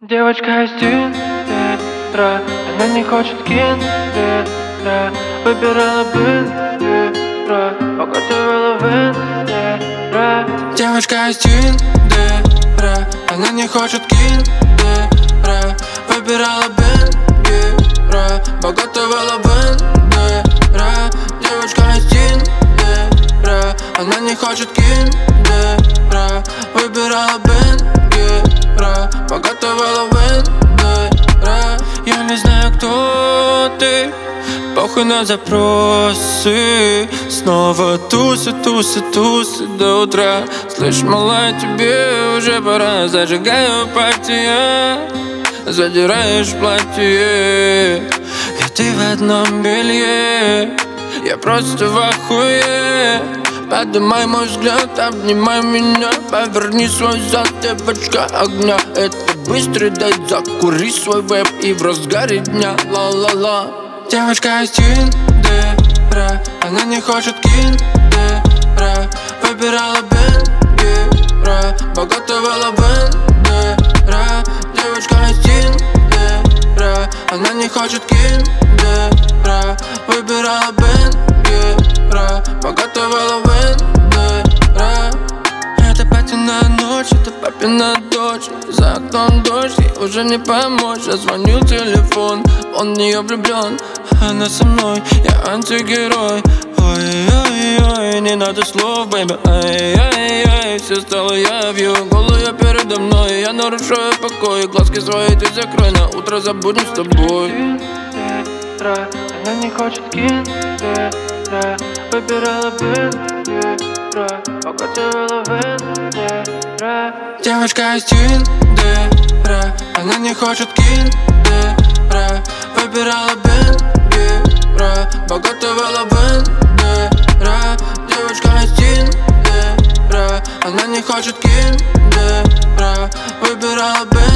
Девочка из Тиндера, она не хочет киндера. Выбирала бендера, уготовила вендера. Девочка из Тиндера, она не хочет киндера. Выбирала бендера, уготовила вендера. Девочка из Тиндера, она не хочет киндера. Выбирала бендера, уготовила вендера. Я не знаю, кто ты, похуй на запросы. Снова тусы до утра. Слышь, малая, тебе уже пора. Зажигаю партия, задираешь платье, и ты в одном белье. Я просто в ахуе. Поднимай мой взгляд, обнимай меня. Поверни свой зад, девочка огня. Это быстрый, дай закури свой веб. И в разгаре дня, ла-ла-ла. Девочка из Тиндера, она не хочет киндера. Выбирала бендера, уготовила вендера. Девочка из Тиндера, она не хочет киндера. Выбирала бендера, уготовила вендера. Это папина ночь, это папина дочь. За окном дождь, ей уже не помочь. Я звоню телефон, он в нее влюблен. Она со мной, я антигерой. Ой-ой-ой, не надо слов, бэйби. Ай-яй-яй, все стало явью. Голая передо мной, я нарушаю покой. Глазки свои ты закрой, на утро забудем с тобой. Она не хочет киндера. Выбирала бендера, уготовила вендера. Девочка из Тиндера, она не хочет киндера. Выбирала бендера, уготовила вендера. Девочка из Тиндера, она не хочет киндера. Выбирала бендера.